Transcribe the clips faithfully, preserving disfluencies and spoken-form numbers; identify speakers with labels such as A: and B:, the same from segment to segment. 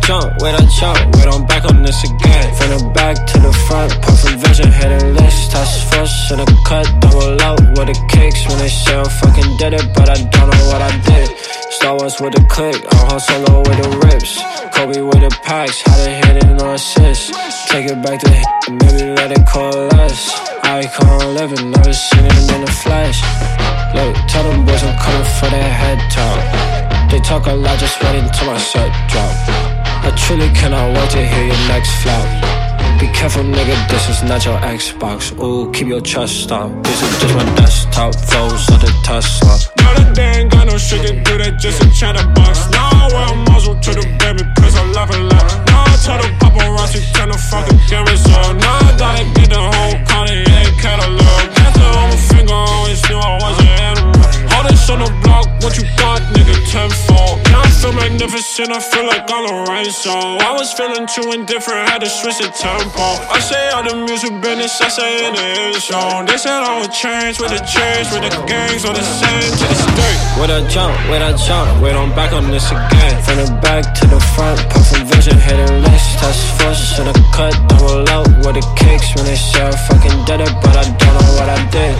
A: jump, wait I jump, wait I'm back on this again. From the back to the front, perfect vision, hitting list. Task force in a cut, double out with the kicks. When they say I fucking did it, but I don't know what I did. Star Wars with a click, I'm Han Solo with the rips. Kobe with the packs, how to hit it, no assist. Take it back to hit, maybe let it coalesce. Icon living, never seen it in the flesh. Look, tell them boys I'm coming for their head top. They talk a lot, just wait until my set drop. I truly cannot wait to hear your next flop. Be careful nigga, this is not your Xbox. Ooh, keep your trust up. This is just my desktop, flows of the Tesla.
B: Now that they ain't got no shit to do, they just a chatterbox. Now I wear a muzzle to the baby, cause I laugh a lot. Now I tell the paparazzi, turn the fucking cameras on. Now I gotta get the whole Kanye catalog. After on my finger, I always knew I was an animal. All this on the block, what you thought, nigga, tenfold. Now I feel magnificent, I feel like I'm a rain song. I was feeling too indifferent, had to switch the tempo. I say all the music business, I say in the end zone. They said I would change with the change, with the gangs on the same to the state.
A: Wait I jump, wait I jump, wait I'm back on this again. From the back to the front, perfect vision, hitting list. Task force in a cut, double out with the kicks. When they say I fucking did it, but I don't know what I did.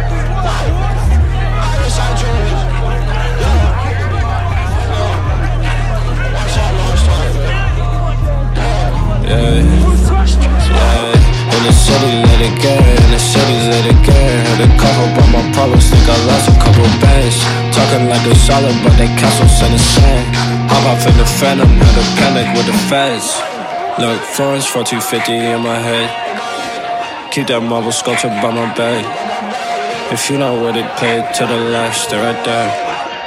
A: Yeah, yeah. In the city, let it get. In the cities, let it get. Had a couple, but my problems think I lost a couple bands. Talking like they solid, but they castles in the sand. Hop off in the phantom, had a panic with the feds. Look, Florence for two fifty in my head. Keep that marble sculpture by my bed. If you're not with it, play it to the left, stay right there.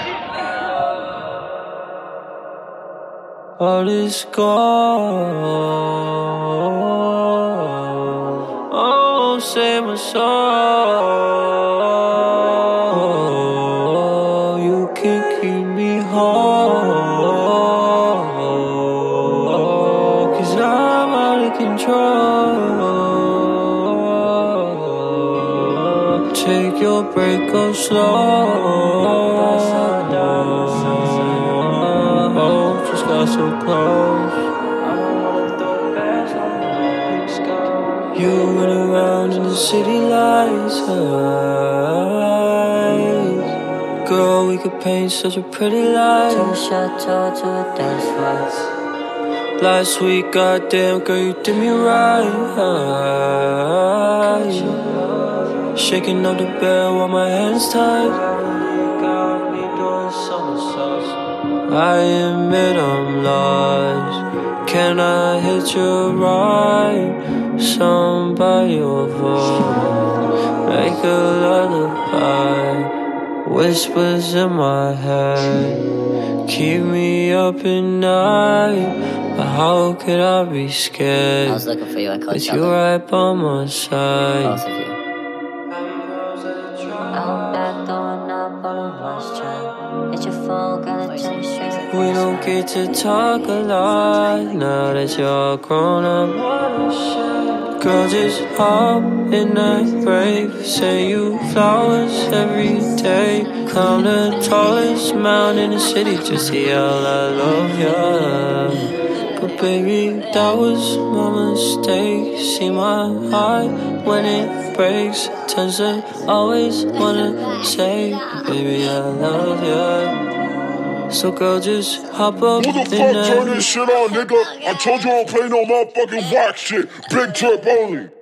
A: All is gone. Oh, save my soul. You can keep me whole, 'cause I'm out of control. Take your break, go slow. So close. You run around in the city lights. Girl, we could paint such a pretty life.
C: Two chateau to a dance floor.
A: Last week, goddamn girl, you did me right. Shaking up the bed while my hands tight. I admit I'm lost. Can I hit you right? Sung by your voice, make a lullaby. Whispers in my head, keep me up at night. But how could I be scared?
C: I was looking for you, I called
A: with you right by my side.
C: Both of you. Out back throwing up all of my strength. Hit your phone, gotta tell you straight.
A: We don't get to talk a lot now that you're grown up. Girl, just hop in that rave. Say you flowers every day. Climb the tallest mountain in the city just to yell I love ya. But baby, that was my mistake. See my heart when it breaks. Turns to always wanna say, baby, I love ya. So girl, just hop up.
D: Who the fuck turn this shit on, nigga? I told you I don't play no motherfucking whack shit. Big trip only.